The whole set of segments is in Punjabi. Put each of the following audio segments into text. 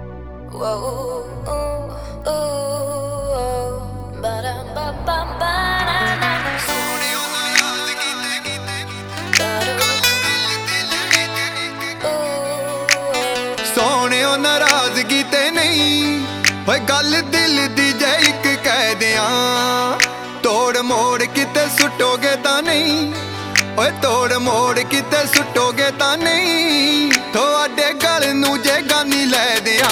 Whoa, ooh, ooh, ba-dum-ba-bum-ba-na-na. ਸੋਹਣਿਓ ਨਾਰਾਜ਼ਗੀ ਤੇ ਨਹੀਂ ਓਏ ਗੱਲ ਦਿਲ ਦੀ ਜੇ ਇੱਕ ਕਹਿ ਦਿਆਂ ਤੋੜ ਮੋੜ ਕਿਤੇ ਸੁੱਟੋਗੇ ਤਾਂ ਨਹੀਂ ਓਏ ਤੋੜ ਮੋੜ ਕਿਤੇ ਸੁੱਟੋਗੇ ਤਾਂ ਨਹੀਂ ਤੁਹਾਡੇ ਗਲ ਨੂੰ ਜੇ ਗਾਨੀ ਲੈ ਦਿਆਂ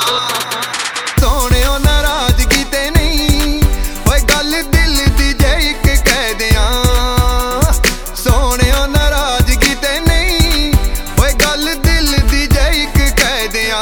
ਸੋਹਣਿਓ ਨਾਰਾਜ਼ਗੀ ਤੇ ਨਹੀਂ ਓਏ ਗੱਲ ਦਿਲ ਦੀ ਜੇ ਇੱਕ ਕਹਿ ਦਿਆਂ ਸੋਹਣਿਓ ਨਾਰਾਜ਼ਗੀ ਤੇ ਨਹੀਂ ਓਏ ਗੱਲ ਦਿਲ ਦੀ ਜੇ ਇੱਕ ਕਹਿ ਦਿਆਂ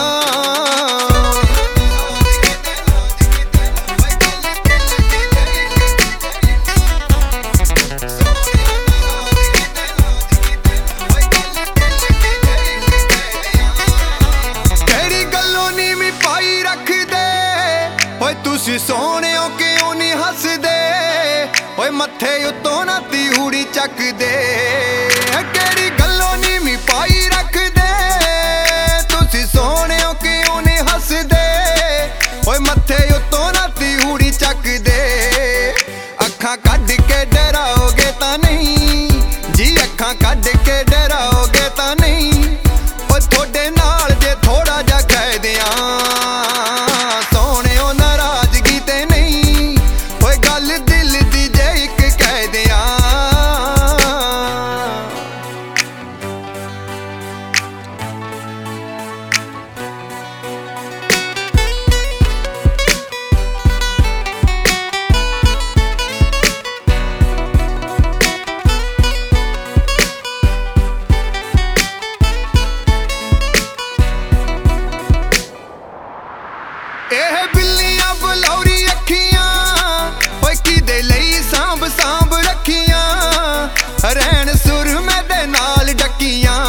ਤੁਸੀਂ ਸੋਹਣਿਓ ਕਿਉਂ ਨਹੀਂ ਹੱਸਦੇ ਓਏ ਮੱਥੇ ਉੱਤੋਂ ਨਾ ਤਿਹੂੜੀ ਚੱਕਦੇ ਕਿਹੜੀ ਗੱਲੋਂ ਨੀਵੀਂ ਪਾਈ ਰੱਖਦੇ ਤੁਸੀਂ ਸੋਹਣਿਓ ਕਿਉਂ ਨਹੀਂ ਹੱਸਦੇ ਓਏ ਮੱਥੇ ਉੱਤੋਂ ਨਾ ਤਿਹੂੜੀ ਚੱਕਦੇ ਅੱਖਾਂ ਕੱਢ ਕੇ ਡਰਾਓਗੇ ਤਾਂ ਨਹੀਂ ਜੀ ਅੱਖਾਂ ਕੱਢ ਕੇ ਡਰਾਓਗੇ ਤਾਂ ਨਹੀਂ ਓਏ ਤੁਹਾਡੇ ਨਾਲ ਜੇ ਥੋੜਾ ਜਿਹਾ ਕਹਿ ਦਿਆਂ ਇਹ ਬਿੱਲੀਆਂ ਬਲੌਰੀ ਅੱਖੀਆਂ ਓਏ ਕਿਦੇ ਲਈ ਸਾਂਭ ਸਾਂਭ ਰੱਖੀਆਂ ਰਹਿਣ ਸੁਰਮੇ ਦੇ ਨਾਲ ਡੱਕੀਆਂ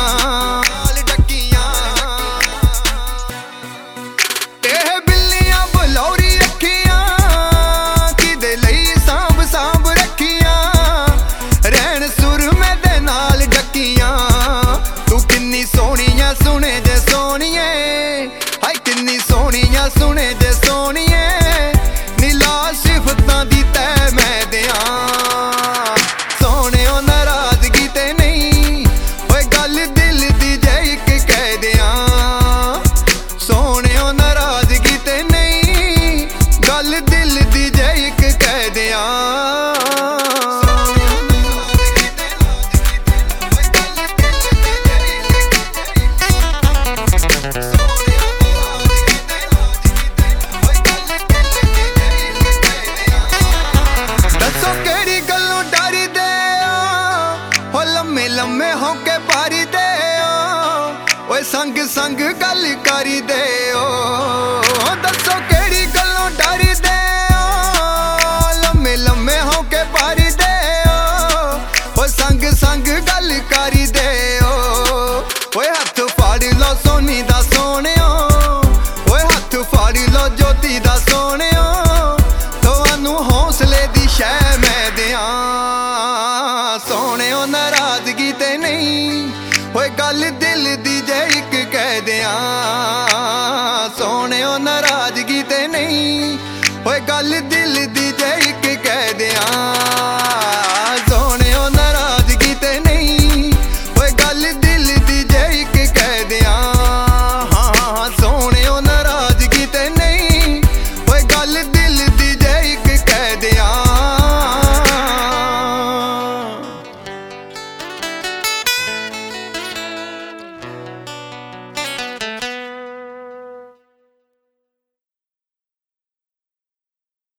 ਇਹ ਬਿੱਲੀਆਂ ਬਲੌਰੀ ਅੱਖੀਆਂ ਕਿਦੇ ਲਈ ਸਾਂਭ ਸਾਂਭ ਰੱਖੀਆਂ ਰਹਿਣ ਸੁਰਮੇ ਦੇ ਨਾਲ ਡੱਕੀਆਂ ਤੂੰ ਕਿੰਨੀ ਸੋਹਣੀਆਂ ਸੁਣੇ ਜੇ ਸੋਹਣੀਏ ਹਾਏ ਕਿੰਨੀ ਸੋਹਣੀਆਂ ਸੁਣੇ ਜੇ ਸੋਹਣੀਏ ਨੀਲਾ ਸਿਫਤਾਂ ਦੀ ਤੈ ਮੈਂ ਦਿਆਂ ਸੋਹਣਿਓ ਨਾਰਾਜ਼ਗੀ ਤੇ ਨਹੀਂ ਓਏ ਗੱਲ ਦਿਲ ਦੀ ਜੇ ਇੱਕ ਕਹਿ ਦਿਆਂ ਸੋਹਣਿਓ ਨਾਰਾਜ਼ਗੀ ਤੇ ਨਹੀਂ ਗੱਲ ਦਿਲ ਦੀ ਜੇ ਇੱਕ ਕਹਿ ਦਿਆਂ ਲੰਮੇ ਹੋਕੇ ਪਾਰੀ ਦੇ ਓਏ ਸੰਗ ਸੰਗ ਗੱਲ ਕਰੀ ਦੇ ਦੱਸੋ ਕਿਹੜੀ ਗੱਲੋਂ ਡਰਦੇ